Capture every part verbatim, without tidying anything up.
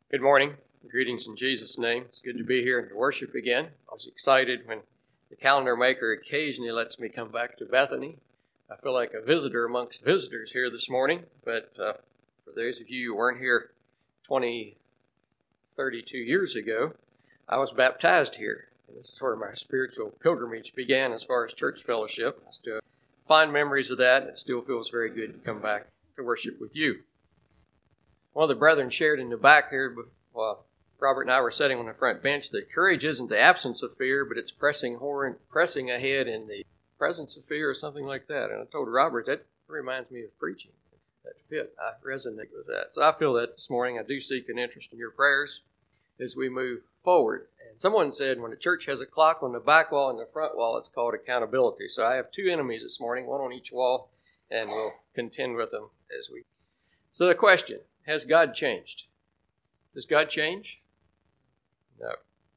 Good morning. Greetings in Jesus' name. It's good to be here and to worship again. I was excited when the calendar maker occasionally lets me come back to Bethany. I feel like a visitor amongst visitors here this morning, but uh, for those of you who weren't here twenty, thirty-two years ago, I was baptized here. And this is where my spiritual pilgrimage began as far as church fellowship. I still have fond memories of that. It still feels very good to come back to worship with you. One of the brethren shared in the back here, while Robert and I were sitting on the front bench, that courage isn't the absence of fear, but it's pressing horn, pressing ahead in the presence of fear or something like that. And I told Robert, that reminds me of preaching. That fit. I resonate with that. So I feel that this morning. I do seek an interest in your prayers as we move forward. And someone said when a church has a clock on the back wall and the front wall, it's called accountability. So I have two enemies this morning, one on each wall, and we'll contend with them as we. So the question, has God changed? Does God change? No.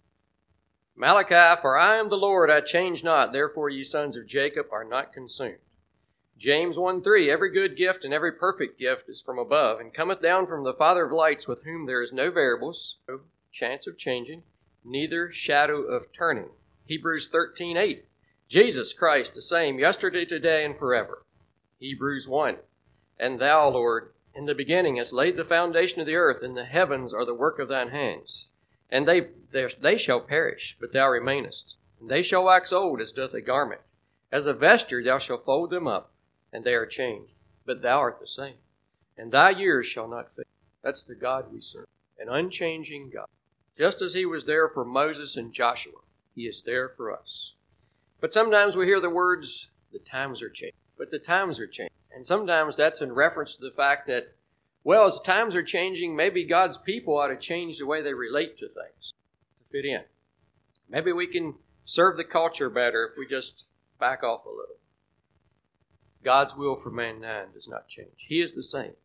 Malachi, for I am the Lord, I change not, therefore ye sons of Jacob are not consumed. James one three, every good gift and every perfect gift is from above, and cometh down from the Father of lights, with whom there is no variables, no chance of changing, neither shadow of turning. Hebrews thirteen eight, Jesus Christ the same, yesterday, today, and forever. Hebrews one, and thou, Lord, in the beginning hast laid the foundation of the earth, and the heavens are the work of thine hands. And they, they, they shall perish, but thou remainest. And they shall wax old as doth a garment. As a vesture thou shalt fold them up, and they are changed. But thou art the same, and thy years shall not fade. That's the God we serve, an unchanging God. Just as he was there for Moses and Joshua, he is there for us. But sometimes we hear the words, the times are changing. But the times are changing. And sometimes that's in reference to the fact that, well, as times are changing, maybe God's people ought to change the way they relate to things to fit in. Maybe we can serve the culture better if we just back off a little. God's will for mankind does not change. He is the same.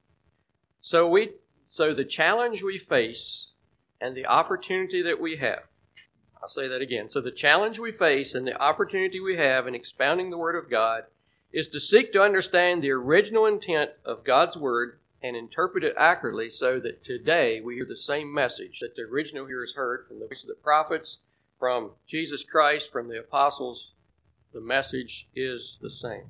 So we, so the challenge we face and the opportunity that we have, I'll say that again. So the challenge we face and the opportunity we have in expounding the Word of God is to seek to understand the original intent of God's Word and interpret it accurately so that today we hear the same message that the original hearers heard from the voice of the prophets, from Jesus Christ, from the apostles. The message is the same.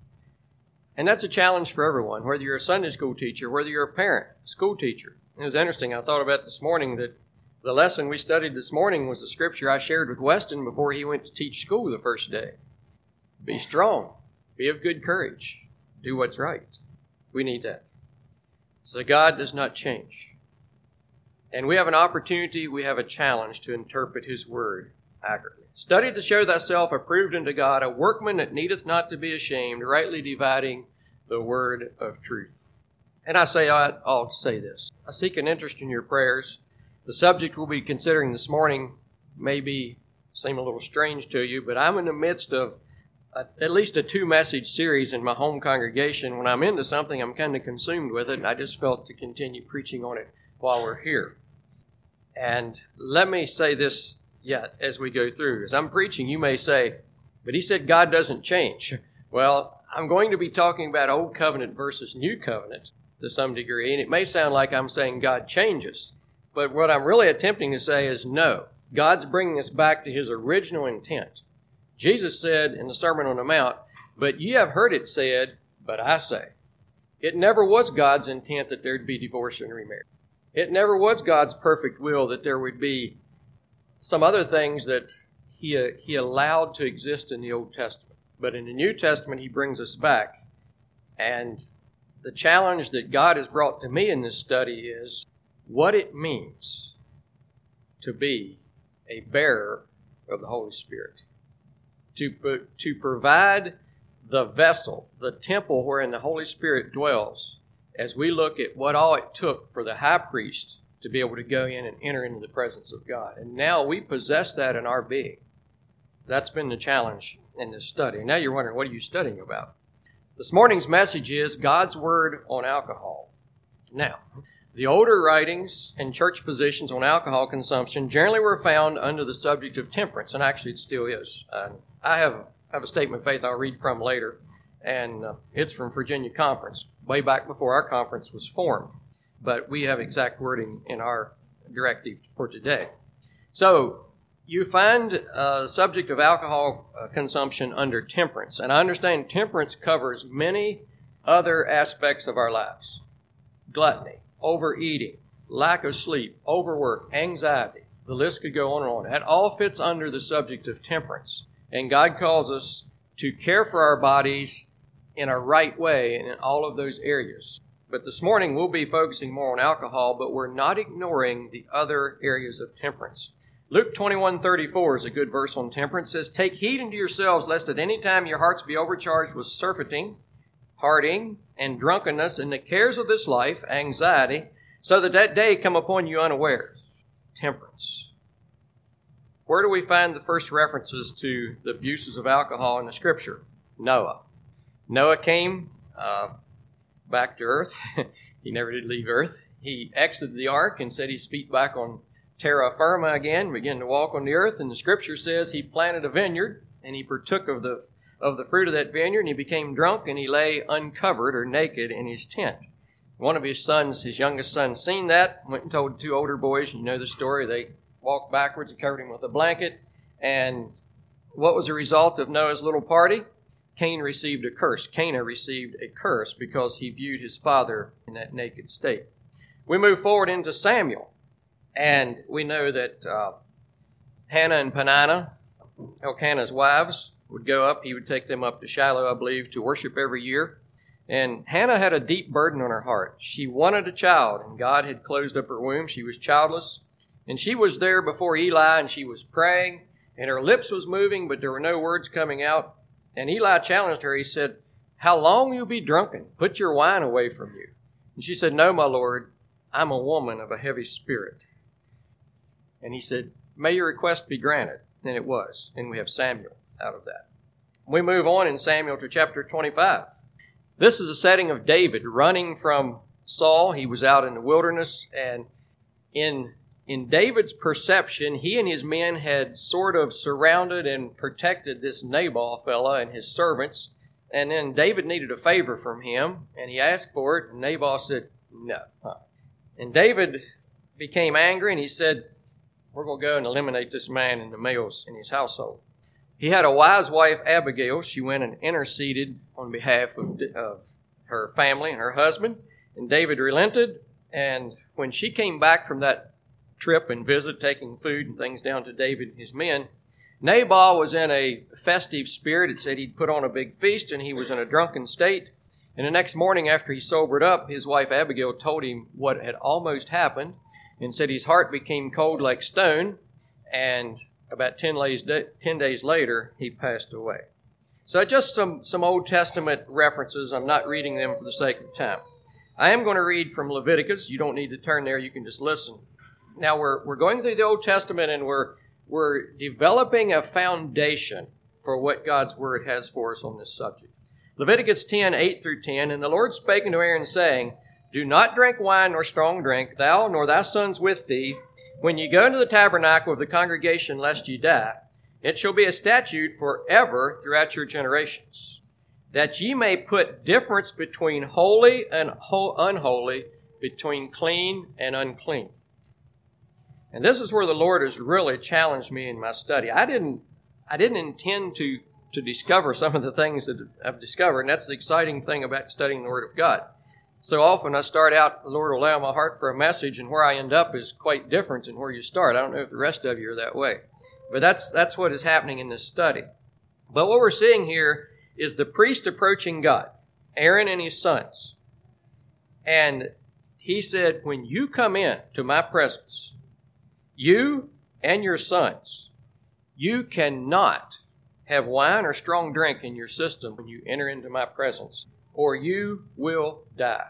And that's a challenge for everyone, whether you're a Sunday school teacher, whether you're a parent, school teacher. It was interesting. I thought about this morning that the lesson we studied this morning was the scripture I shared with Weston before he went to teach school the first day. Be strong. Be of good courage. Do what's right. We need that. So God does not change. And we have an opportunity, we have a challenge to interpret His Word accurately. Study to show thyself approved unto God, a workman that needeth not to be ashamed, rightly dividing the word of truth. And I say, I ought to say this. I seek an interest in your prayers. The subject we'll be considering this morning may be seem a little strange to you, but I'm in the midst of A, at least a two-message series in my home congregation. When I'm into something, I'm kind of consumed with it, and I just felt to continue preaching on it while we're here. And let me say this yet as we go through. As I'm preaching, you may say, but he said God doesn't change. Well, I'm going to be talking about Old Covenant versus New Covenant to some degree, and it may sound like I'm saying God changes. But what I'm really attempting to say is no. God's bringing us back to His original intent. Jesus said in the Sermon on the Mount, but ye have heard it said, but I say. It never was God's intent that there'd be divorce and remarriage. It never was God's perfect will that there would be some other things that he, uh, he allowed to exist in the Old Testament. But in the New Testament, He brings us back. And the challenge that God has brought to me in this study is what it means to be a bearer of the Holy Spirit. To, to provide the vessel, the temple wherein the Holy Spirit dwells, as we look at what all it took for the high priest to be able to go in and enter into the presence of God. And now we possess that in our being. That's been the challenge in this study. Now you're wondering, what are you studying about? This morning's message is God's Word on alcohol. Now, the older writings and church positions on alcohol consumption generally were found under the subject of temperance, and actually it still is. Uh, I have, have a statement of faith I'll read from later, and uh, it's from Virginia Conference, way back before our conference was formed. But we have exact wording in our directive for today. So you find a subject of alcohol uh, consumption under temperance. And I understand temperance covers many other aspects of our lives. Gluttony, overeating, lack of sleep, overwork, anxiety. The list could go on and on. That all fits under the subject of temperance. And God calls us to care for our bodies in a right way in all of those areas. But this morning we'll be focusing more on alcohol, but we're not ignoring the other areas of temperance. Luke twenty-one thirty-four is a good verse on temperance. It says, "Take heed unto yourselves, lest at any time your hearts be overcharged with surfeiting, partying, and drunkenness, and the cares of this life, anxiety, so that that day come upon you unawares." Temperance. Where do we find the first references to the abuses of alcohol in the Scripture? Noah. Noah came uh, back to earth. He never did leave earth. He exited the ark and set his feet back on terra firma again, began to walk on the earth, and the Scripture says he planted a vineyard, and he partook of the of the fruit of that vineyard, and he became drunk, and he lay uncovered or naked in his tent. One of his sons, his youngest son, seen that, went and told two older boys, you know the story, they walked backwards and covered him with a blanket, and what was the result of Noah's little party? Cain received a curse. Canaan received a curse because he viewed his father in that naked state. We move forward into Samuel. And we know that uh, Hannah and Peninnah, Elkanah's wives, would go up. He would take them up to Shiloh, I believe, to worship every year. And Hannah had a deep burden on her heart. She wanted a child, and God had closed up her womb. She was childless. And she was there before Eli, and she was praying, and her lips was moving, but there were no words coming out. And Eli challenged her. He said, "How long will you be drunken? Put your wine away from you." And she said, "No, my Lord, I'm a woman of a heavy spirit." And he said, "May your request be granted." And it was. And we have Samuel out of that. We move on in Samuel to chapter twenty-five. This is a setting of David running from Saul. He was out in the wilderness. And in, in David's perception, he and his men had sort of surrounded and protected this Nabal fella and his servants. And then David needed a favor from him. And he asked for it. And Nabal said, "No." And David became angry, and he said, "We're going to go and eliminate this man and the males in his household." He had a wise wife, Abigail. She went and interceded on behalf of, of her family and her husband. And David relented. And when she came back from that trip and visit, taking food and things down to David and his men, Nabal was in a festive spirit. It said he'd put on a big feast, and he was in a drunken state. And the next morning after he sobered up, his wife Abigail told him what had almost happened, and said his heart became cold like stone, and about ten days, ten days later, he passed away. So just some, some Old Testament references. I'm not reading them for the sake of time. I am going to read from Leviticus. You don't need to turn there. You can just listen. Now, we're, we're going through the Old Testament, and we're, we're developing a foundation for what God's Word has for us on this subject. Leviticus ten, eight through ten, "And the Lord spake unto Aaron, saying, Do not drink wine nor strong drink, thou nor thy sons with thee, when ye go into the tabernacle of the congregation, lest ye die. It shall be a statute forever throughout your generations, that ye may put difference between holy and unholy, between clean and unclean." And this is where the Lord has really challenged me in my study. I didn't, I didn't intend to, to discover some of the things that I've discovered, and that's the exciting thing about studying the Word of God. So often I start out, the Lord will allow my heart for a message, and where I end up is quite different than where you start. I don't know if the rest of you are that way. But that's that's what is happening in this study. But what we're seeing here is the priest approaching God, Aaron and his sons. And he said, "When you come in to my presence, you and your sons, you cannot have wine or strong drink in your system when you enter into my presence, or you will die.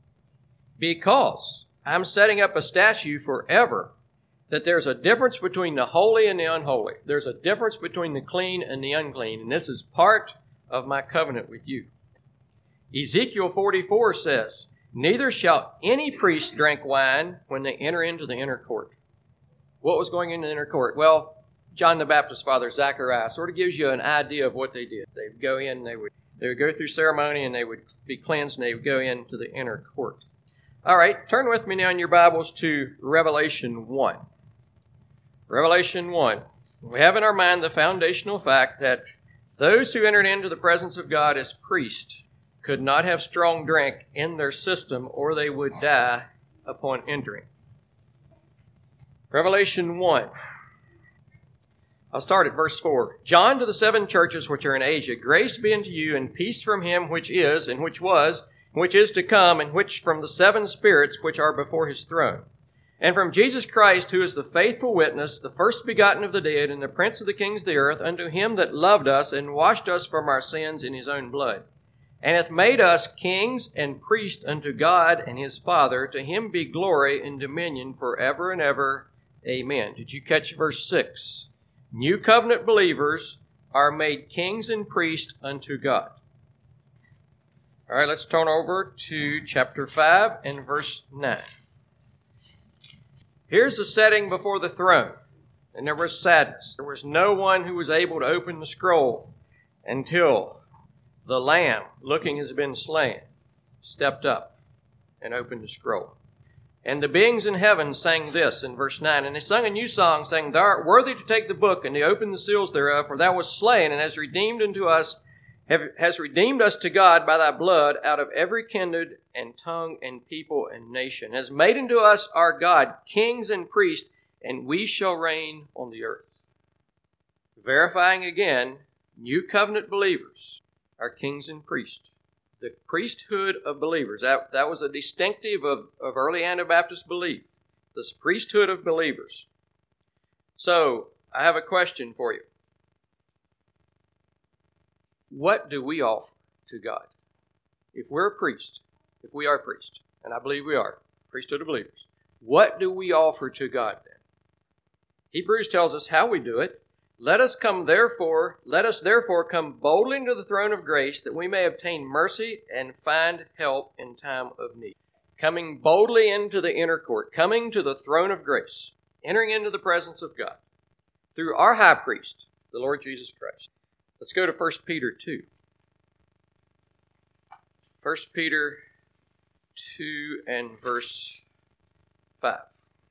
Because I'm setting up a statute forever that there's a difference between the holy and the unholy. There's a difference between the clean and the unclean, and this is part of my covenant with you." Ezekiel forty-four says, "Neither shall any priest drink wine when they enter into the inner court." What was going into the inner court? Well, John the Baptist's father, Zachariah, sort of gives you an idea of what they did. They would go in, they would They would go through ceremony, and they would be cleansed, and they would go into the inner court. All right, turn with me now in your Bibles to Revelation one. Revelation one. We have in our mind the foundational fact that those who entered into the presence of God as priests could not have strong drink in their system, or they would die upon entering. Revelation one. I'll start at verse four. John, to the seven churches which are in Asia, grace be unto you, and peace from him which is, and which was, and which is to come, and which from the seven spirits which are before his throne, and from Jesus Christ, who is the faithful witness, the first begotten of the dead, and the prince of the kings of the earth, unto him that loved us, and washed us from our sins in his own blood, and hath made us kings and priests unto God and his Father. To him be glory and dominion forever and ever. Amen. Did you catch verse six? New covenant believers are made kings and priests unto God. All right, let's turn over to chapter five and verse nine. Here's the setting before the throne, and there was sadness. There was no one who was able to open the scroll until the Lamb, looking as been slain, stepped up and opened the scroll. And the beings in heaven sang this in verse nine. And they sung a new song, saying, Thou art worthy to take the book and to open the seals thereof, for thou wast slain, and hast redeemed unto us, have, hast redeemed us to God by thy blood out of every kindred and tongue and people and nation. Has made unto us our God kings and priests, and we shall reign on the earth. Verifying again, new covenant believers are kings and priests. The priesthood of believers. That, that was a distinctive of, of early Anabaptist belief. This priesthood of believers. So, I have a question for you. What do we offer to God? If we're a priest, if we are a priest, and I believe we are, priesthood of believers, what do we offer to God then? Hebrews tells us how we do it. Let us come therefore, let us therefore come boldly into the throne of grace, that we may obtain mercy and find help in time of need. Coming boldly into the inner court, coming to the throne of grace, entering into the presence of God, through our high priest, the Lord Jesus Christ. Let's go to First Peter two. First Peter two and verse five.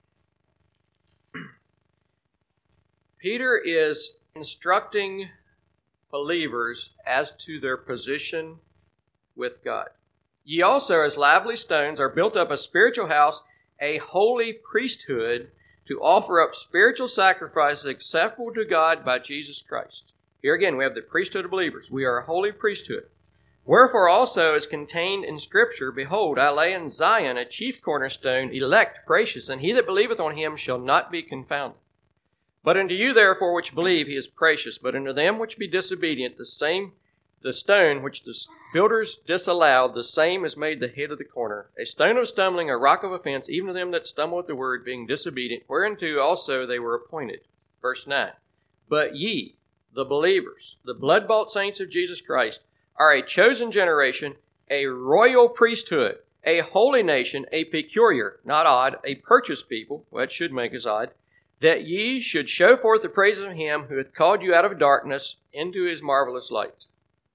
Peter is instructing believers as to their position with God. Ye also, as lively stones, are built up a spiritual house, a holy priesthood, to offer up spiritual sacrifices acceptable to God by Jesus Christ. Here again, we have the priesthood of believers. We are a holy priesthood. Wherefore also is contained in Scripture, Behold, I lay in Zion a chief cornerstone, elect, precious, and he that believeth on him shall not be confounded. But unto you therefore which believe he is precious, but unto them which be disobedient, the same, the stone which the builders disallowed, the same is made the head of the corner, a stone of stumbling, a rock of offense, even to them that stumble at the word, being disobedient, whereunto also they were appointed. Verse nine. But ye, the believers, the blood-bought saints of Jesus Christ, are a chosen generation, a royal priesthood, a holy nation, a peculiar, not odd, a purchased people, well, that should make us odd, that ye should show forth the praises of him who hath called you out of darkness into his marvelous light.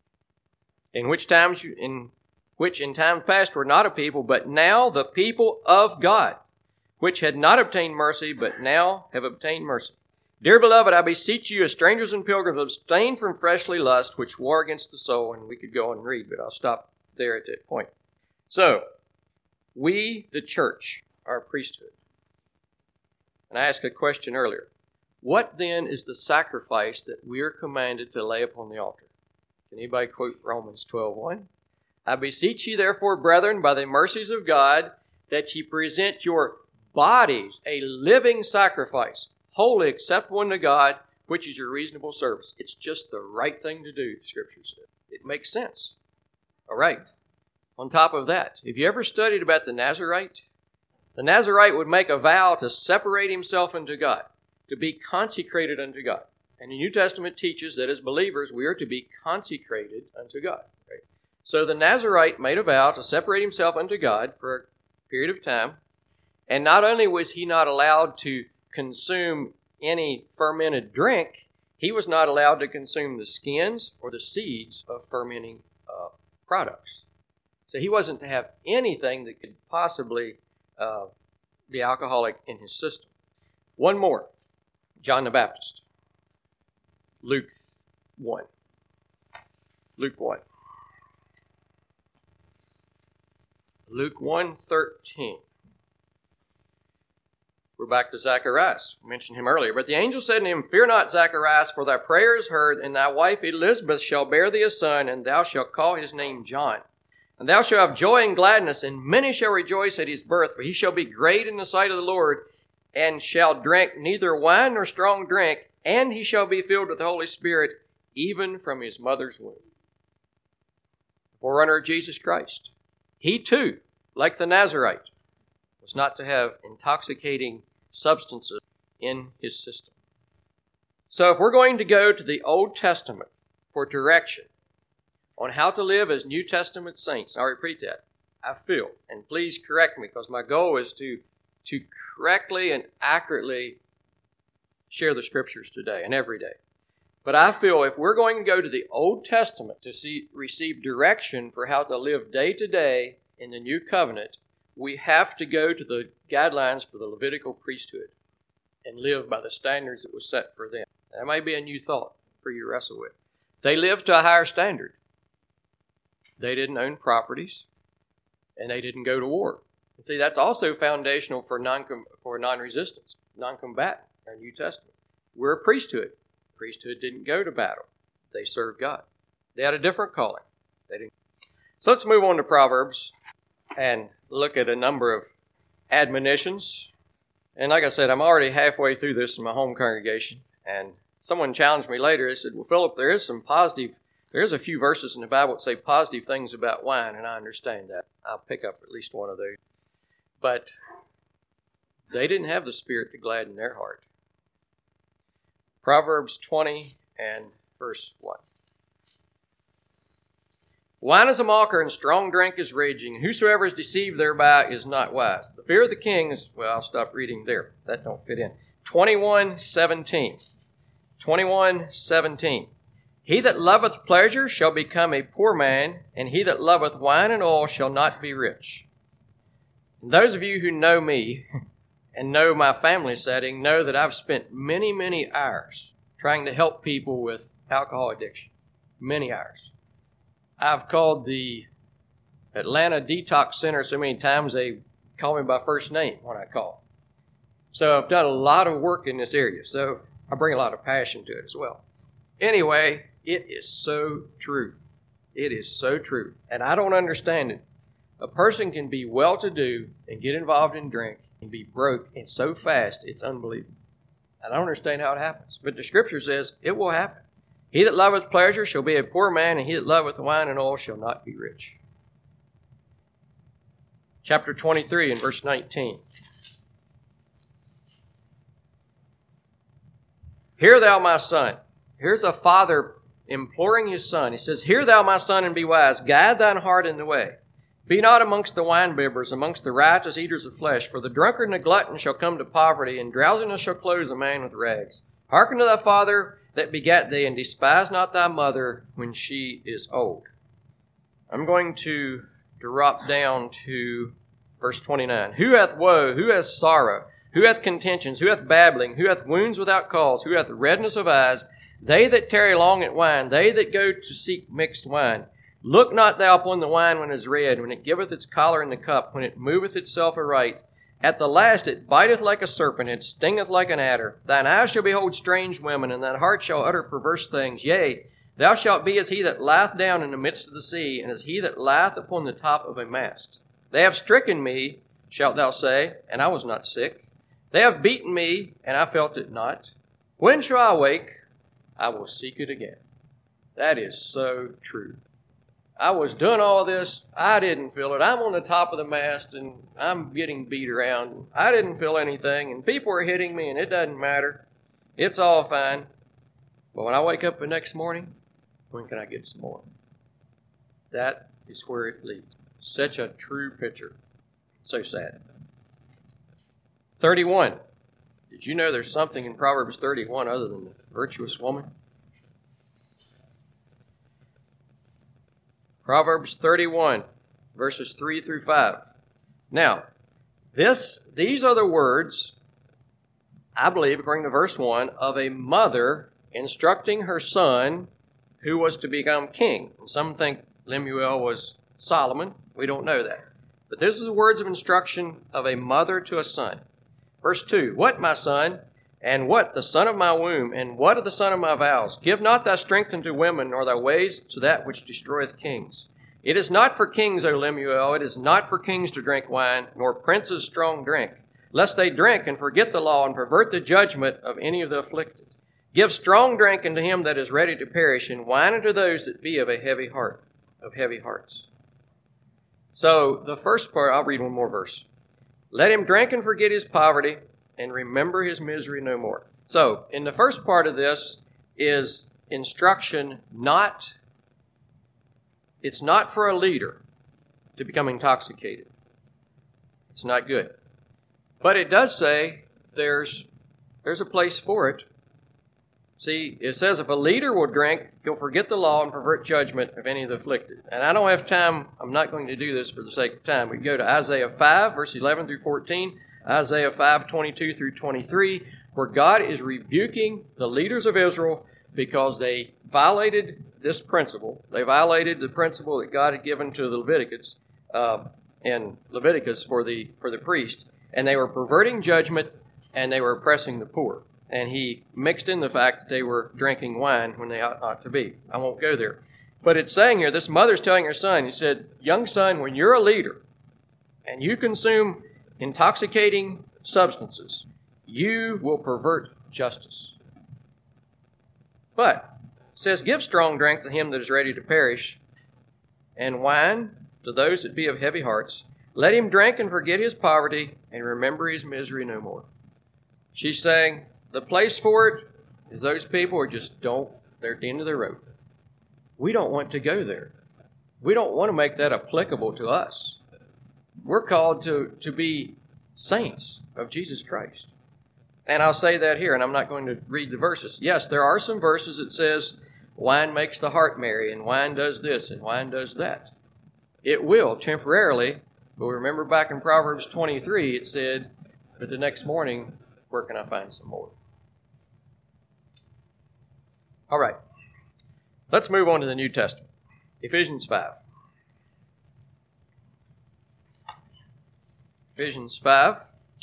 In which times you, in which in times past were not a people, but now the people of God, which had not obtained mercy, but now have obtained mercy. Dear beloved, I beseech you, as strangers and pilgrims, abstain from fleshly lust, which war against the soul. And we could go on and read, but I'll stop there at that point. So, we, the church, are a priesthood. And I asked a question earlier. What then is the sacrifice that we are commanded to lay upon the altar? Can anybody quote Romans twelve one? I beseech you, therefore, brethren, by the mercies of God, that ye present your bodies a living sacrifice, holy, acceptable unto God, which is your reasonable service. It's just the right thing to do, Scripture says. It makes sense. All right. On top of that, have you ever studied about the Nazarite? The Nazarite would make a vow to separate himself unto God, to be consecrated unto God. And the New Testament teaches that as believers, we are to be consecrated unto God. Right? So the Nazarite made a vow to separate himself unto God for a period of time. And not only was he not allowed to consume any fermented drink, he was not allowed to consume the skins or the seeds of fermenting uh, products. So he wasn't to have anything that could possibly uh, be alcoholic in his system. One more. John the Baptist. Luke one. Luke one. Luke one thirteen. We're back to Zacharias. We mentioned him earlier. But the angel said to him, Fear not, Zacharias, for thy prayer is heard, and thy wife Elizabeth shall bear thee a son, and thou shalt call his name John. And thou shalt have joy and gladness, and many shall rejoice at his birth, for he shall be great in the sight of the Lord, and shall drink neither wine nor strong drink, and he shall be filled with the Holy Spirit, even from his mother's womb. Forerunner of Jesus Christ. He too, like the Nazarite, was not to have intoxicating substances in his system. So if we're going to go to the Old Testament for direction on how to live as New Testament saints, I'll repeat that, I feel, and please correct me, because my goal is to, to correctly and accurately share the Scriptures today and every day. But I feel if we're going to go to the Old Testament to see, receive direction for how to live day to day in the New Covenant, we have to go to the guidelines for the Levitical priesthood and live by the standards that was set for them. That may be a new thought for you to wrestle with. They lived to a higher standard. They didn't own properties, and they didn't go to war. And see, that's also foundational for non for non-resistance, non-combatant in our New Testament. We're a priesthood. Priesthood didn't go to battle. They served God. They had a different calling. They didn't. So let's move on to Proverbs and look at a number of admonitions. And like I said, I'm already halfway through this in my home congregation. And someone challenged me later. They said, well, Philip, there is some positive, there's a few verses in the Bible that say positive things about wine, and I understand that. I'll pick up at least one of those. But they didn't have the Spirit to gladden their heart. Proverbs twenty and verse one. Wine is a mocker, and strong drink is raging, and whosoever is deceived thereby is not wise. The fear of the king is, well, I'll stop reading there. That don't fit in. twenty-one seventeen. twenty-one seventeen. He that loveth pleasure shall become a poor man, and he that loveth wine and oil shall not be rich. And those of you who know me and know my family setting know that I've spent many, many hours trying to help people with alcohol addiction. Many hours. I've called the Atlanta Detox Center so many times they call me by first name when I call. So I've done a lot of work in this area. So I bring a lot of passion to it as well. Anyway, it is so true. It is so true. And I don't understand it. A person can be well-to-do and get involved in drink and be broke and so fast it's unbelievable. I don't understand how it happens. But the Scripture says it will happen. He that loveth pleasure shall be a poor man, and he that loveth wine and oil shall not be rich. Chapter twenty-three and verse nineteen. Hear thou, my son. Here's a father imploring his son. He says, Hear thou, my son, and be wise. Guide thine heart in the way. Be not amongst the winebibbers, amongst the riotous eaters of flesh, for the drunkard and the glutton shall come to poverty, and drowsiness shall close a man with rags. Hearken to thy father that begat thee, and despise not thy mother when she is old. I'm going to drop down to verse twenty-nine. Who hath woe? Who hath sorrow? Who hath contentions? Who hath babbling? Who hath wounds without cause? Who hath redness of eyes? They that tarry long at wine, they that go to seek mixed wine. Look not thou upon the wine when it is red, when it giveth its choler in the cup, when it moveth itself aright. At the last it biteth like a serpent, it stingeth like an adder. Thine eyes shall behold strange women, and thine heart shall utter perverse things. Yea, thou shalt be as he that lieth down in the midst of the sea, and as he that lieth upon the top of a mast. They have stricken me, shalt thou say, and I was not sick. They have beaten me, and I felt it not. When shall I awake? I will seek it again. That is so true. I was doing all this. I didn't feel it. I'm on the top of the mast, and I'm getting beat around. I didn't feel anything, and people are hitting me, and it doesn't matter. It's all fine. But when I wake up the next morning, when can I get some more? That is where it leads. Such a true picture. So sad. thirty-one. Did you know there's something in Proverbs thirty-one other than the virtuous woman? Proverbs thirty-one, verses three through five. Now, this these are the words, I believe, according to verse one, of a mother instructing her son who was to become king. And some think Lemuel was Solomon. We don't know that. But this is the words of instruction of a mother to a son. Verse two, what, my son, and what, the son of my womb, and what of the son of my vows? Give not thy strength unto women, nor thy ways to that which destroyeth kings. It is not for kings, O Lemuel, it is not for kings to drink wine, nor princes strong drink, lest they drink and forget the law and pervert the judgment of any of the afflicted. Give strong drink unto him that is ready to perish, and wine unto those that be of a heavy heart, of heavy hearts. So the first part, I'll read one more verse. Let him drink and forget his poverty, and remember his misery no more. So, in the first part of this is instruction not, it's not for a leader to become intoxicated. It's not good. But it does say there's, there's a place for it. See, it says if a leader will drink, he'll forget the law and pervert judgment of any of the afflicted. And I don't have time, I'm not going to do this for the sake of time. We go to Isaiah five, verse eleven through fourteen, Isaiah five, twenty-two through twenty-three, where God is rebuking the leaders of Israel because they violated this principle. They violated the principle that God had given to the Leviticus, uh, and Leviticus for the, for the priest. And they were perverting judgment, and they were oppressing the poor. And he mixed in the fact that they were drinking wine when they ought not to be. I won't go there. But it's saying here, this mother's telling her son, he said, young son, when you're a leader and you consume intoxicating substances, you will pervert justice. But it says, give strong drink to him that is ready to perish, and wine to those that be of heavy hearts. Let him drink and forget his poverty, and remember his misery no more. She's saying, the place for it is those people who just don't, they're at the end of their rope. We don't want to go there. We don't want to make that applicable to us. We're called to, to be saints of Jesus Christ. And I'll say that here, and I'm not going to read the verses. Yes, there are some verses that says wine makes the heart merry, and wine does this, and wine does that. It will, temporarily, but remember back in Proverbs twenty-three, it said, but the next morning, where can I find some more? All right. Let's move on to the New Testament. Ephesians five. Ephesians five.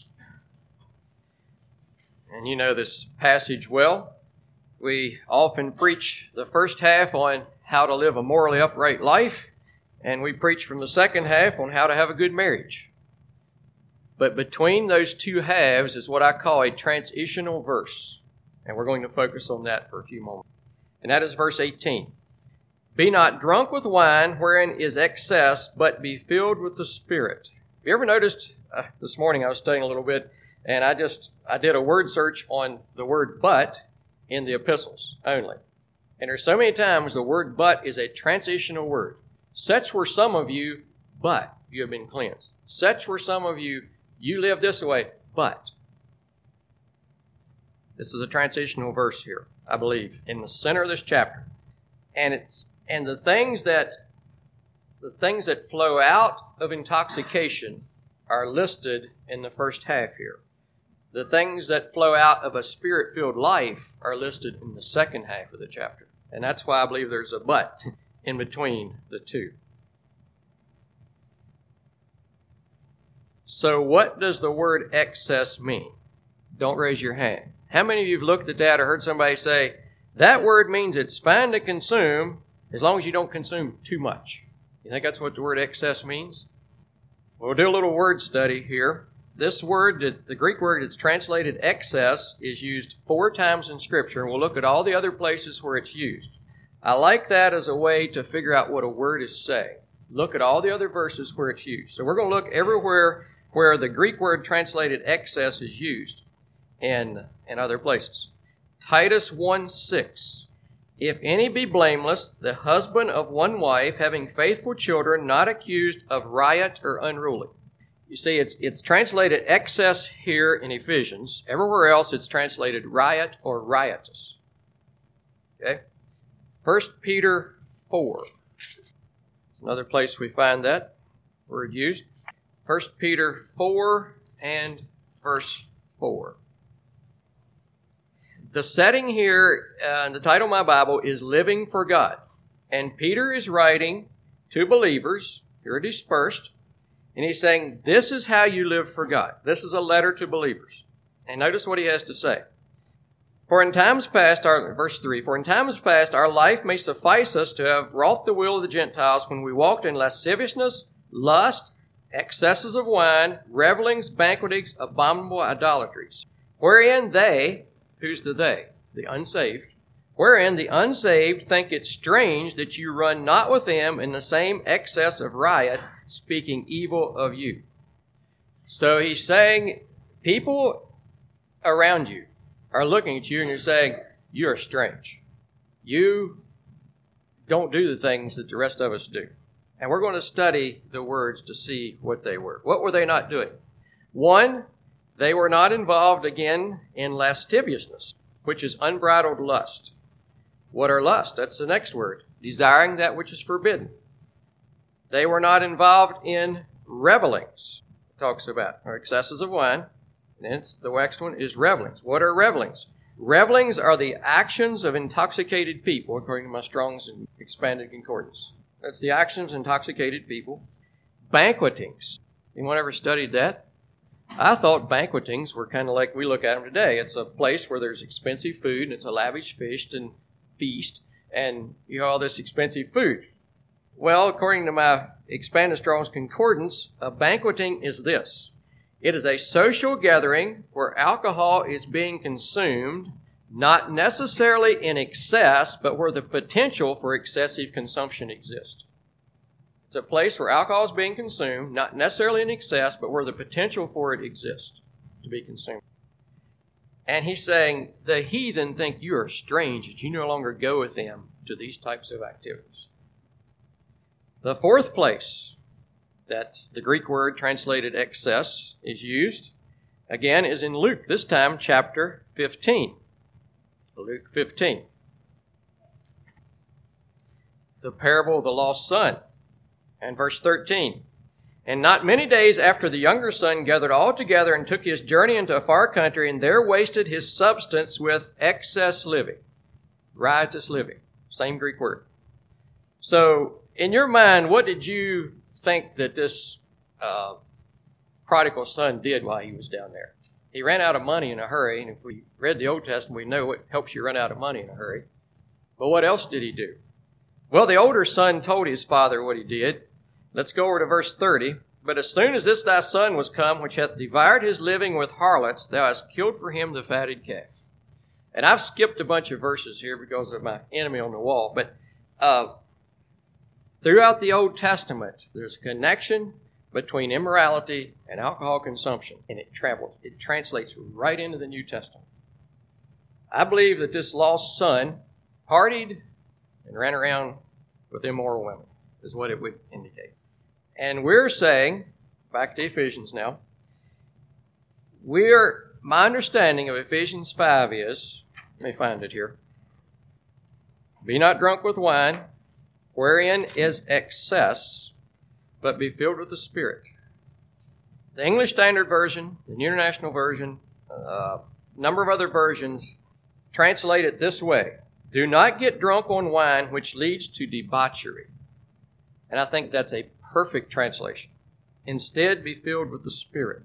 And you know this passage well. We often preach the first half on how to live a morally upright life, and we preach from the second half on how to have a good marriage. But between those two halves is what I call a transitional verse. And we're going to focus on that for a few moments. And that is verse eighteen. Be not drunk with wine wherein is excess, but be filled with the Spirit. Have you ever noticed, uh, this morning I was studying a little bit, and I just, I did a word search on the word but in the epistles only. And there's so many times the word but is a transitional word. Such were some of you, but you have been cleansed. Such were some of you, you live this way, but. This is a transitional verse here, I believe, in the center of this chapter. And it's and the things that the things that flow out of intoxication are listed in the first half here. The things that flow out of a spirit-filled life are listed in the second half of the chapter. And that's why I believe there's a but in between the two. So what does the word excess mean? Don't raise your hand. How many of you have looked at that or heard somebody say, that word means it's fine to consume as long as you don't consume too much? You think that's what the word excess means? We'll do a little word study here. This word, the Greek word that's translated excess, is used four times in Scripture, and we'll look at all the other places where it's used. I like that as a way to figure out what a word is saying. Look at all the other verses where it's used. So we're going to look everywhere where the Greek word translated excess is used in, in other places. Titus one six. If any be blameless, the husband of one wife, having faithful children, not accused of riot or unruly. You see, it's it's translated excess here in Ephesians. Everywhere else, it's translated riot or riotous. Okay? First Peter four. It's another place we find that. word used. First Peter four and verse four. The setting here, uh, the title of my Bible is Living for God. And Peter is writing to believers who are dispersed. And he's saying, this is how you live for God. This is a letter to believers. And notice what he has to say. For in times past, our, verse three, for in times past our life may suffice us to have wrought the will of the Gentiles when we walked in lasciviousness, lust, excesses of wine, revelings, banquetings, abominable idolatries, wherein they, who's the they? The unsaved, wherein the unsaved think it strange that you run not with them in the same excess of riot, speaking evil of you. So he's saying, people around you are looking at you and you're saying, you're strange. You don't do the things that the rest of us do. And we're going to study the words to see what they were. What were they not doing? One, they were not involved again in lasciviousness, which is unbridled lust. What are lust? That's the next word. Desiring that which is forbidden. They were not involved in revelings. It talks about or excesses of wine. And hence the next one is revelings. What are revelings? Revelings are the actions of intoxicated people, according to my Strong's and Expanded Concordance. That's the actions of intoxicated people. Banquetings. Anyone ever studied that? I thought banquetings were kind of like we look at them today. It's a place where there's expensive food, and it's a lavish feast and feast, and you know all this expensive food. Well, according to my Expanded Strong's Concordance, a banqueting is this. It is a social gathering where alcohol is being consumed, not necessarily in excess, but where the potential for excessive consumption exists. It's a place where alcohol is being consumed, not necessarily in excess, but where the potential for it exists to be consumed. And he's saying, the heathen think you are strange, that you no longer go with them to these types of activities. The fourth place that the Greek word translated excess is used, again, is in Luke, this time chapter fifteen. Luke fifteen. The parable of the lost son. And verse thirteen. And not many days after the younger son gathered all together and took his journey into a far country, and there wasted his substance with excess living. Riotous living. Same Greek word. So, in your mind, what did you think that this uh, prodigal son did while he was down there? He ran out of money in a hurry, and if we read the Old Testament, we know it helps you run out of money in a hurry. But what else did he do? Well, the older son told his father what he did. Let's go over to verse thirty. But as soon as this thy son was come, which hath devoured his living with harlots, thou hast killed for him the fatted calf. And I've skipped a bunch of verses here because of my enemy on the wall, but uh, throughout the Old Testament, there's a connection between immorality and alcohol consumption, and it travels, it translates right into the New Testament. I believe that this lost son partied and ran around with immoral women, is what it would indicate. And we're saying, back to Ephesians now, we're, my understanding of Ephesians five is, let me find it here, be not drunk with wine, wherein is excess, but be filled with the Spirit. The English Standard Version, the New International Version, a number of other versions translate it this way. Do not get drunk on wine, which leads to debauchery. And I think that's a perfect translation. Instead, be filled with the Spirit.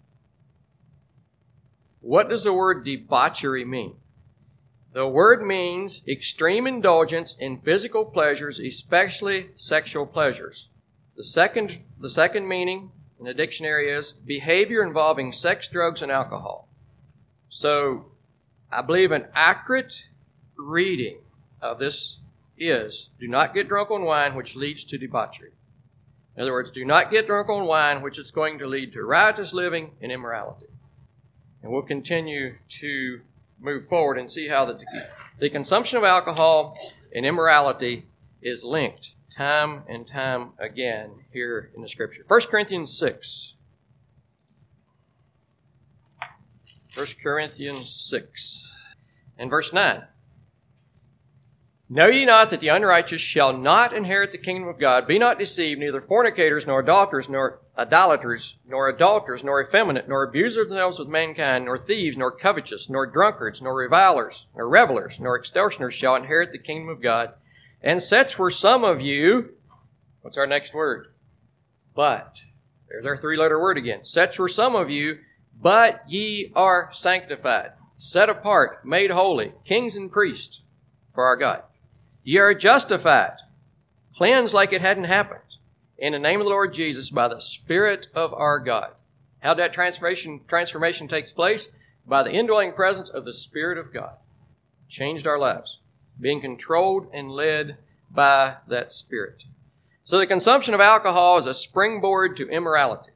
What does the word debauchery mean? The word means extreme indulgence in physical pleasures, especially sexual pleasures. The second, the second meaning in the dictionary is behavior involving sex, drugs, and alcohol. So, I believe an accurate reading of this is, do not get drunk on wine, which leads to debauchery. In other words, do not get drunk on wine, which is going to lead to riotous living and immorality. And we'll continue to move forward and see how the, the consumption of alcohol and immorality is linked time and time again here in the Scripture. First Corinthians six. First Corinthians six and verse nine. Know ye not that the unrighteous shall not inherit the kingdom of God? Be not deceived, neither fornicators, nor adulterers, nor idolaters, nor adulterers, nor effeminate, nor abusers of themselves with mankind, nor thieves, nor covetous, nor drunkards, nor revilers, nor revelers, nor extortioners shall inherit the kingdom of God. And such were some of you. What's our next word? But. There's our three-letter word again. Such were some of you, but ye are sanctified, set apart, made holy, kings and priests for our God. Ye are justified, cleansed like it hadn't happened, in the name of the Lord Jesus by the Spirit of our God. How that transformation transformation takes place? By the indwelling presence of the Spirit of God. Changed our lives, being controlled and led by that Spirit. So the consumption of alcohol is a springboard to immorality.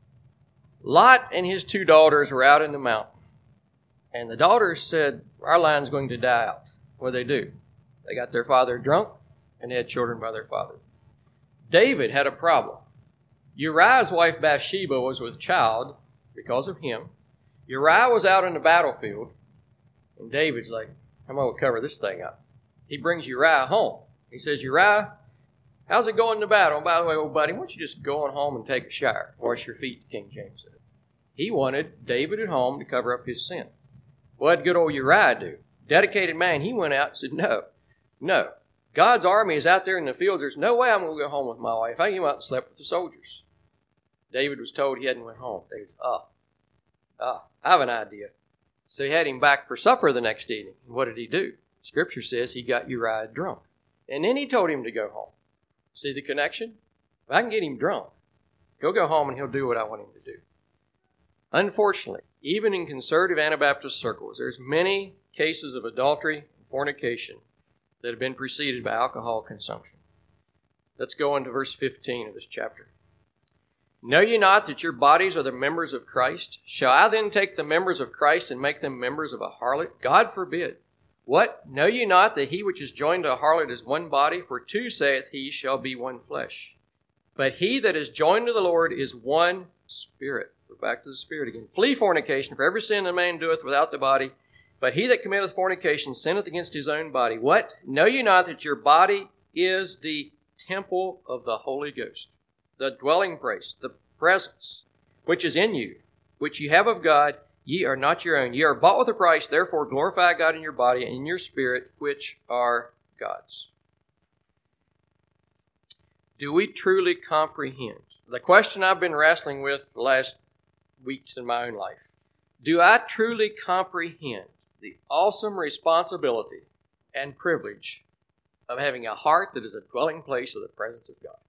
Lot and his two daughters were out in the mountain, and the daughters said, our line's going to die out. What did they do? They got their father drunk, and they had children by their father. David had a problem. Uriah's wife Bathsheba was with child because of him. Uriah was out in the battlefield, and David's like, I'm going to cover this thing up. He brings Uriah home. He says, Uriah, how's it going in the battle? And by the way, old buddy, why don't you just go on home and take a shower? Wash your feet, King James said. He wanted David at home to cover up his sin. What did good old Uriah do? Dedicated man, he went out and said, no, no. God's army is out there in the field. There's no way I'm going to go home with my wife. I came out and slept with the soldiers. David was told he hadn't went home. David said, oh, oh, I have an idea. So he had him back for supper the next evening. And what did he do? Scripture says he got Uriah drunk. And then he told him to go home. See the connection? If I can get him drunk, he'll go home and he'll do what I want him to do. Unfortunately, even in conservative Anabaptist circles, there's many cases of adultery and fornication that have been preceded by alcohol consumption. Let's go into verse fifteen of this chapter. Know ye not that your bodies are the members of Christ? Shall I then take the members of Christ and make them members of a harlot? God forbid. What? Know ye not that he which is joined to a harlot is one body? For two, saith he, shall be one flesh. But he that is joined to the Lord is one spirit. We're back to the spirit again. Flee fornication, for every sin a man doeth without the body. But he that committeth fornication sinneth against his own body. What? Know ye not that your body is the temple of the Holy Ghost, the dwelling place, the presence, which is in you, which ye have of God? Ye are not your own. Ye are bought with a price. Therefore glorify God in your body and in your spirit, which are God's. Do we truly comprehend? The question I've been wrestling with the last weeks in my own life. Do I truly comprehend the awesome responsibility and privilege of having a heart that is a dwelling place of the presence of God?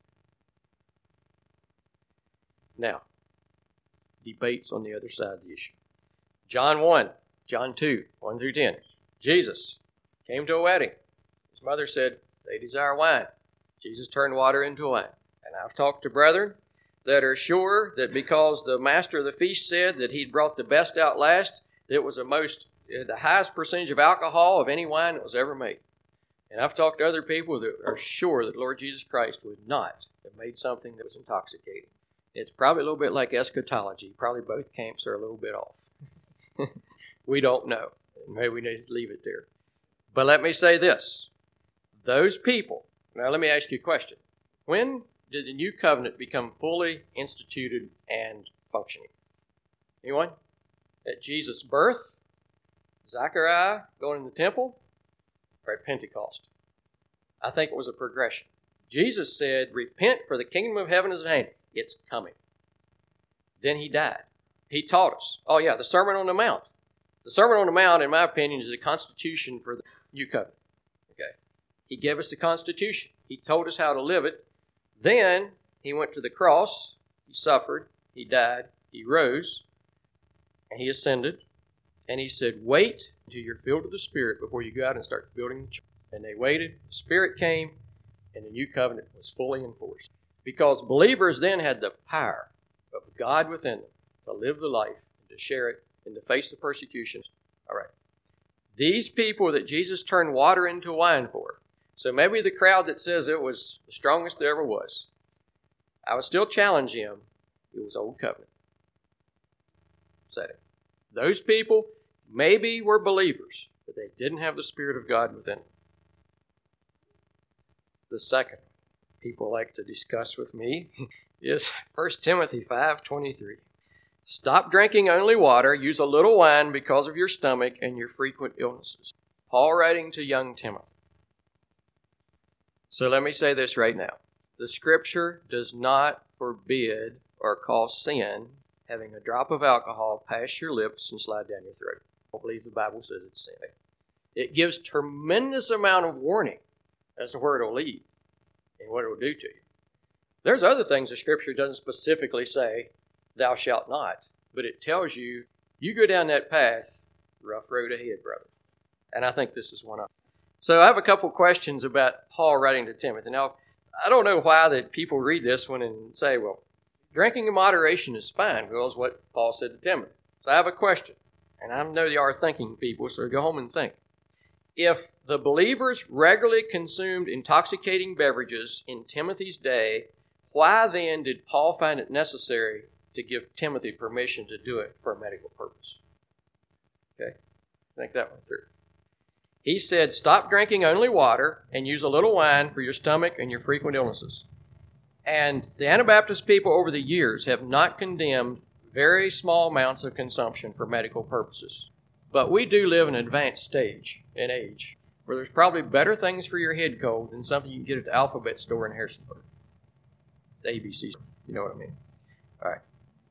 Now, debates on the other side of the issue. John one, John two, one through ten. Jesus came to a wedding. His mother said, they desire wine. Jesus turned water into wine. And I've talked to brethren that are sure that because the master of the feast said that he'd brought the best out last, that it was the most, the highest percentage of alcohol of any wine that was ever made. And I've talked to other people that are sure that Lord Jesus Christ would not have made something that was intoxicating. It's probably a little bit like eschatology. Probably both camps are a little bit off. We don't know. Maybe we need to leave it there. But let me say this. Those people, now let me ask you a question. When did the new covenant become fully instituted and functioning? Anyone? At Jesus' birth? Zechariah going in the temple? Or at Pentecost? I think it was a progression. Jesus said, repent, for the kingdom of heaven is at hand. It's coming. Then he died. He taught us. Oh yeah, the Sermon on the Mount. The Sermon on the Mount, in my opinion, is the constitution for the new covenant. Okay. He gave us the constitution. He told us how to live it. Then he went to the cross. He suffered. He died. He rose. And he ascended. And he said, wait until you're filled with the Spirit before you go out and start building the church. And they waited. The Spirit came. And the new covenant was fully enforced. Because believers then had the power of God within them to live the life and to share it and to face the persecution. All right. These people that Jesus turned water into wine for. So maybe the crowd that says it was the strongest there ever was. I would still challenge him. It was old covenant setting. Those people maybe were believers, but they didn't have the Spirit of God within them. The second people like to discuss with me is First Timothy five twenty-three. Stop drinking only water, use a little wine because of your stomach and your frequent illnesses. Paul writing to young Timothy. So let me say this right now. The Scripture does not forbid or call sin having a drop of alcohol pass your lips and slide down your throat. I don't believe the Bible says it's sin. It gives tremendous amount of warning as to where it'll lead and what it'll do to you. There's other things the Scripture doesn't specifically say, thou shalt not, but it tells you, you go down that path, rough road ahead, brother. And I think this is one of them. So I have a couple questions about Paul writing to Timothy. Now, I don't know why that people read this one and say, well, drinking in moderation is fine, well, is what Paul said to Timothy. So I have a question, and I know you are thinking people, so go home and think. If the believers regularly consumed intoxicating beverages in Timothy's day, why then did Paul find it necessary to give Timothy permission to do it for a medical purpose? Okay, think that one through. He said, stop drinking only water and use a little wine for your stomach and your frequent illnesses. And the Anabaptist people over the years have not condemned very small amounts of consumption for medical purposes. But we do live in an advanced stage in age where there's probably better things for your head cold than something you can get at the Alphabet store in Harrisonburg. The A B C, you know what I mean. All right.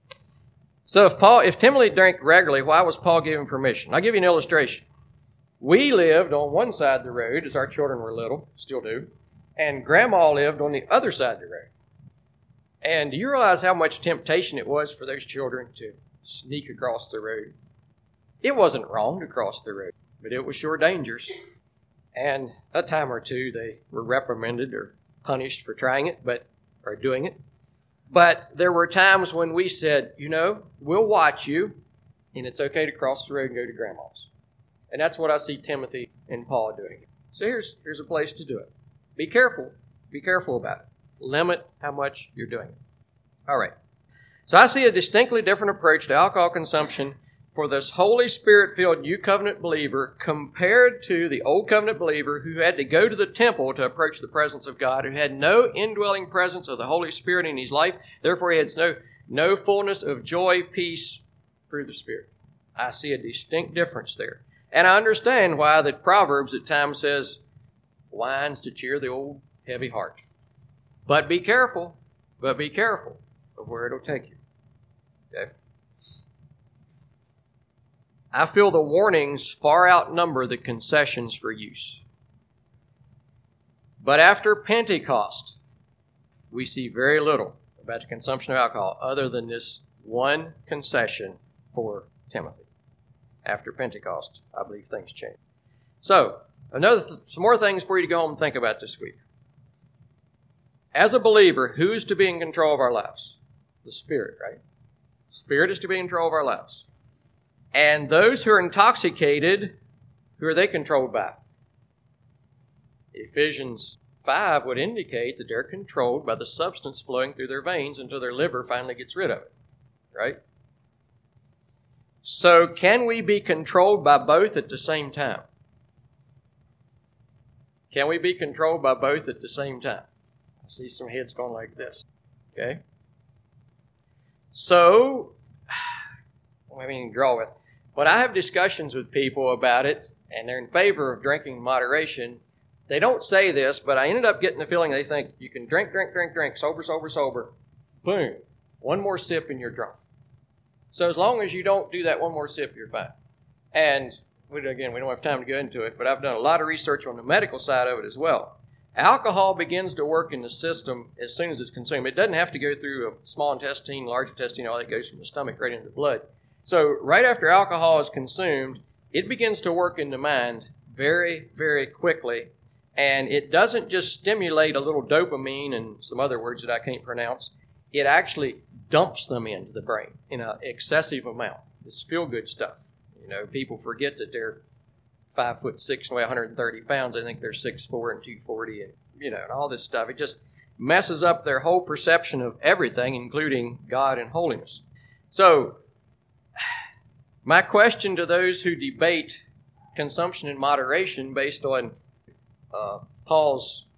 So if Paul, if Timothy drank regularly, why was Paul giving permission? I'll give you an illustration. We lived on one side of the road as our children were little, still do, and Grandma lived on the other side of the road. And do you realize how much temptation it was for those children to sneak across the road? It wasn't wrong to cross the road, but it was sure dangerous. And a time or two they were reprimanded or punished for trying it, but or doing it. But there were times when we said, you know, we'll watch you, and it's okay to cross the road and go to Grandma's. And that's what I see Timothy and Paul doing. So here's, here's a place to do it. Be careful. Be careful about it. Limit how much you're doing it. All right. So I see a distinctly different approach to alcohol consumption for this Holy Spirit-filled New Covenant believer compared to the Old Covenant believer who had to go to the temple to approach the presence of God, who had no indwelling presence of the Holy Spirit in his life. Therefore, he had no, no fullness of joy, peace through the Spirit. I see a distinct difference there. And I understand why the Proverbs at times says, wines to cheer the old heavy heart. But be careful, but be careful of where it'll take you. Okay? I feel the warnings far outnumber the concessions for use. But after Pentecost, we see very little about the consumption of alcohol other than this one concession for Timothy. After Pentecost, I believe things change. So, another th- some more things for you to go home and think about this week. As a believer, who's to be in control of our lives? The Spirit, right? Spirit is to be in control of our lives. And those who are intoxicated, who are they controlled by? Ephesians five would indicate that they're controlled by the substance flowing through their veins until their liver finally gets rid of it, right? So can we be controlled by both at the same time? Can we be controlled by both at the same time? I see some heads going like this. Okay? So, I mean, draw with. When I have discussions with people about it, and they're in favor of drinking in moderation, they don't say this, but I ended up getting the feeling they think you can drink, drink, drink, drink, sober, sober, sober. Boom. One more sip and you're drunk. So as long as you don't do that one more sip, you're fine. And we, again, we don't have time to go into it, but I've done a lot of research on the medical side of it as well. Alcohol begins to work in the system as soon as it's consumed. It doesn't have to go through a small intestine, large intestine, all that goes from the stomach right into the blood. So right after alcohol is consumed, it begins to work in the mind very, very quickly. And it doesn't just stimulate a little dopamine and some other words that I can't pronounce. It actually dumps them into the brain in an excessive amount. It's feel-good stuff. You know, people forget that they're five foot six and weigh one hundred thirty pounds. They think they're six foot four and two forty and, you know, and all this stuff. It just messes up their whole perception of everything, including God and holiness. So, my question to those who debate consumption in moderation based on uh, Paul's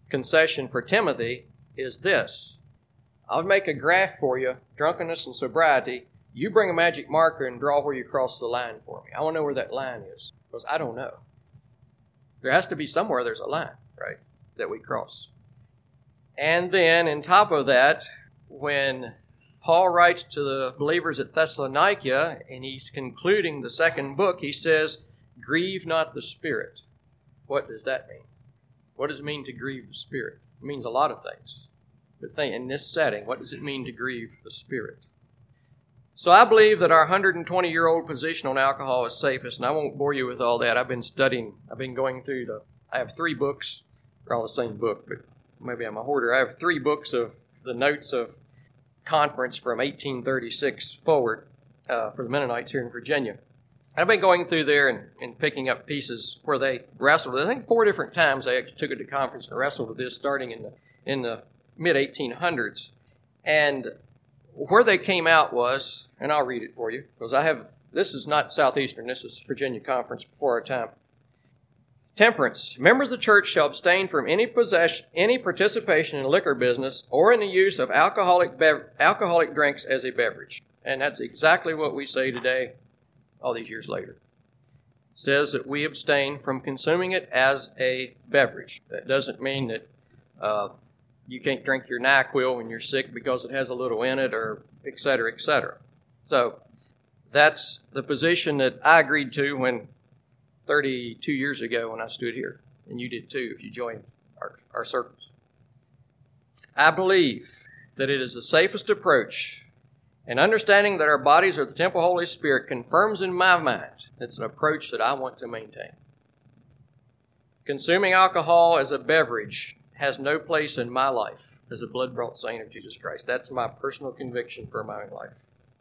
concession for Timothy is this. I'll make a graph for you, drunkenness and sobriety. You bring a magic marker and draw where you cross the line for me. I want to know where that line is, because I don't know. There has to be somewhere there's a line, right, that we cross. And then, on top of that, when Paul writes to the believers at Thessalonica, and he's concluding the second book, he says, grieve not the Spirit. What does that mean? What does it mean to grieve the Spirit? It means a lot of things. But think, in this setting, what does it mean to grieve the Spirit? So I believe that our one hundred twenty-year-old position on alcohol is safest, and I won't bore you with all that. I've been studying, I've been going through the, I have three books. They're all the same book, but maybe I'm a hoarder. I have three books of the notes of conference from eighteen thirty-six forward uh, for the Mennonites here in Virginia. I've been going through there and, and picking up pieces where they wrestled with it. I think four different times they actually took it to conference and wrestled with this, starting in the in the mid eighteen hundreds. And where they came out was, and I'll read it for you, because I have, this is not Southeastern, this is Virginia Conference before our time. Temperance. Members of the church shall abstain from any possession, any participation in liquor business or in the use of alcoholic bev- alcoholic drinks as a beverage. And that's exactly what we say today, all these years later. It says that we abstain from consuming it as a beverage. That doesn't mean that uh, you can't drink your NyQuil when you're sick because it has a little in it, or et cetera, et cetera. So that's the position that I agreed to when thirty-two years ago when I stood here, and you did too if you joined our, our circles. I believe that it is the safest approach, and understanding that our bodies are the temple of the Holy Spirit confirms in my mind it's an approach that I want to maintain. Consuming alcohol as a beverage has no place in my life as a blood-bought saint of Jesus Christ. That's my personal conviction for my own life.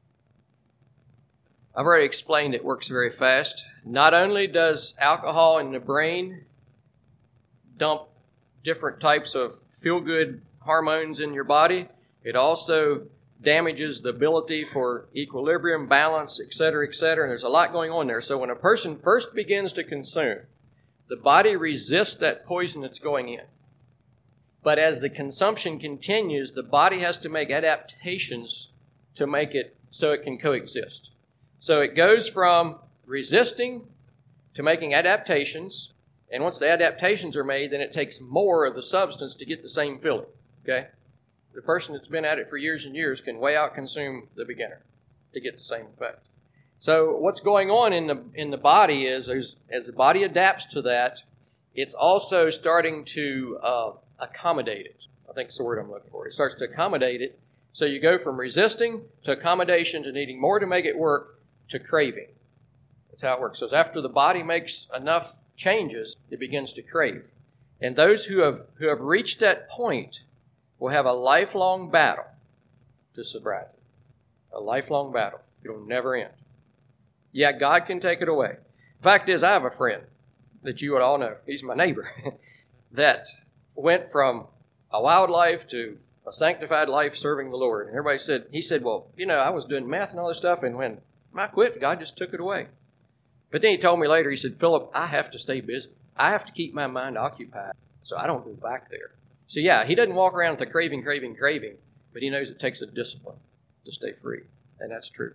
I've already explained it works very fast. Not only does alcohol in the brain dump different types of feel-good hormones in your body, it also damages the ability for equilibrium, balance, et cetera, et cetera. And there's a lot going on there. So when a person first begins to consume, the body resists that poison that's going in. But as the consumption continues, the body has to make adaptations to make it so it can coexist. So it goes from resisting to making adaptations, and once the adaptations are made, then it takes more of the substance to get the same feeling, okay? The person that's been at it for years and years can way out consume the beginner to get the same effect. So what's going on in the in the body is, as the body adapts to that, it's also starting to uh, accommodate it. I think that's the word I'm looking for. It starts to accommodate it. So you go from resisting to accommodation to needing more to make it work to craving. That's how it works. So after the body makes enough changes, it begins to crave. And those who have who have reached that point will have a lifelong battle to sobriety. A lifelong battle. It'll never end. Yeah, God can take it away. Fact is, I have a friend that you would all know. He's my neighbor. that went from a wild life to a sanctified life serving the Lord. And everybody said, he said, well, you know, I was doing math and all this stuff, and when I quit, God just took it away. But then he told me later, he said, Philip, I have to stay busy. I have to keep my mind occupied so I don't go back there. So yeah, he doesn't walk around with a craving, craving, craving, but he knows it takes a discipline to stay free. And that's true.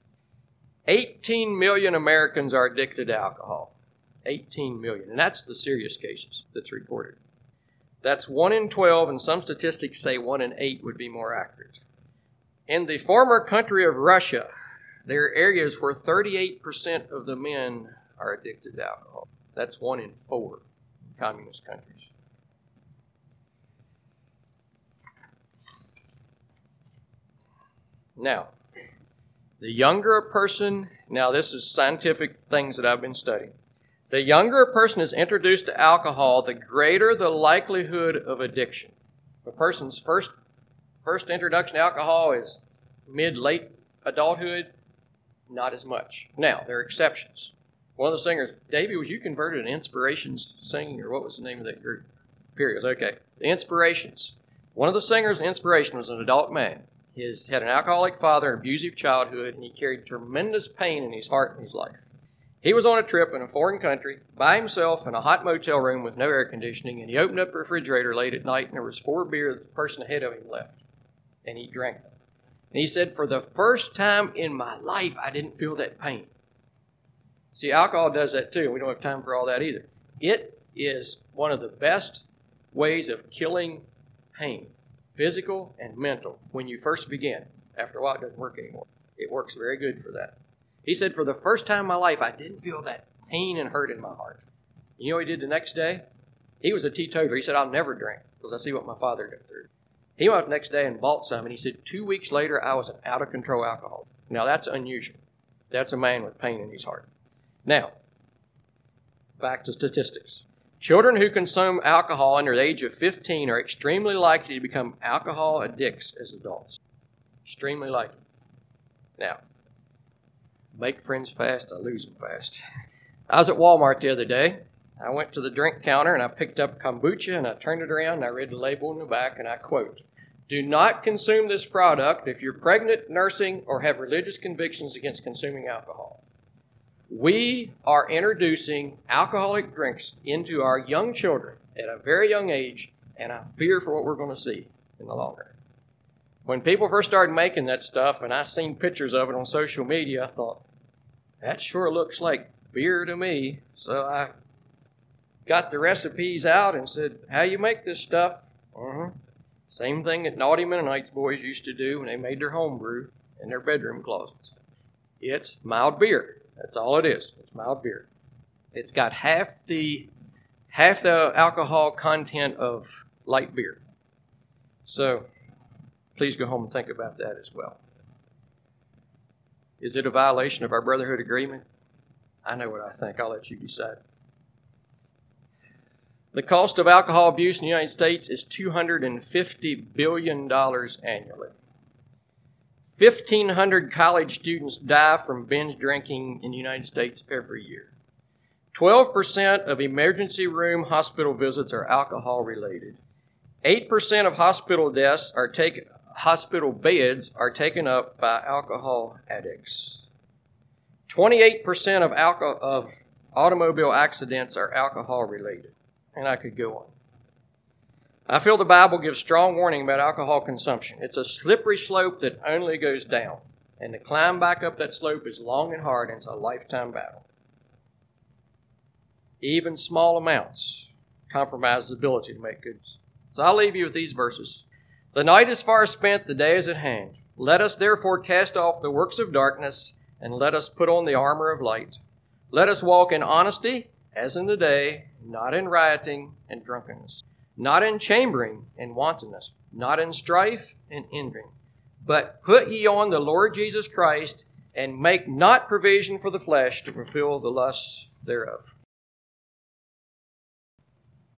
eighteen million Americans are addicted to alcohol. eighteen million. And that's the serious cases that's reported. That's one in twelve, and some statistics say one in eight would be more accurate. In the former country of Russia, there are areas where thirty-eight percent of the men are addicted to alcohol. That's one in four in communist countries. Now, the younger a person, now this is scientific things that I've been studying. The younger a person is introduced to alcohol, the greater the likelihood of addiction. If a person's first first introduction to alcohol is mid-late adulthood, not as much. Now, there are exceptions. One of the singers, Davey, was you converted in Inspirations singing, or what was the name of that group? Periods, okay. The Inspirations. One of the singers in Inspiration was an adult man. He had an alcoholic father, an abusive childhood, and he carried tremendous pain in his heart and his life. He was on a trip in a foreign country by himself in a hot motel room with no air conditioning, and he opened up the refrigerator late at night, and there was four beer that the person ahead of him left, and he drank them. And he said, for the first time in my life, I didn't feel that pain. See, alcohol does that too, and we don't have time for all that either. It is one of the best ways of killing pain, physical and mental, when you first begin. After a while, it doesn't work anymore. It works very good for that. He said, for the first time in my life, I didn't feel that pain and hurt in my heart. You know what he did the next day? He was a teetotaler. He said, I'll never drink because I see what my father did through. He went the next day and bought some, and he said, two weeks later, I was an out-of-control alcoholic. Now, that's unusual. That's a man with pain in his heart. Now, back to statistics. Children who consume alcohol under the age of fifteen are extremely likely to become alcohol addicts as adults. Extremely likely. Now, make friends fast, I lose them fast. I was at Walmart the other day. I went to the drink counter and I picked up kombucha and I turned it around and I read the label in the back and I quote, do not consume this product if you're pregnant, nursing, or have religious convictions against consuming alcohol. We are introducing alcoholic drinks into our young children at a very young age, and I fear for what we're going to see in the long run. When people first started making that stuff and I seen pictures of it on social media, I thought, that sure looks like beer to me. So I got the recipes out and said, how you make this stuff? Uh-huh. Same thing that naughty Mennonites boys used to do when they made their home brew in their bedroom closets. It's mild beer. That's all it is. It's mild beer. It's got half the half the alcohol content of light beer. So please go home and think about that as well. Is it a violation of our brotherhood agreement? I know what I think. I'll let you decide. The cost of alcohol abuse in the United States is two hundred fifty billion dollars annually. fifteen hundred college students die from binge drinking in the United States every year. twelve percent of emergency room hospital visits are alcohol related. eight percent of hospital deaths are taken, hospital beds are taken up by alcohol addicts. twenty-eight percent of alcohol, of automobile accidents are alcohol related. And I could go on. I feel the Bible gives strong warning about alcohol consumption. It's a slippery slope that only goes down. And to climb back up that slope is long and hard, and it's a lifetime battle. Even small amounts compromise the ability to make good. So I'll leave you with these verses. The night is far spent, the day is at hand. Let us therefore cast off the works of darkness, and let us put on the armor of light. Let us walk in honesty, as in the day, not in rioting and drunkenness, not in chambering and wantonness, not in strife and envying. But put ye on the Lord Jesus Christ, and make not provision for the flesh to fulfill the lusts thereof.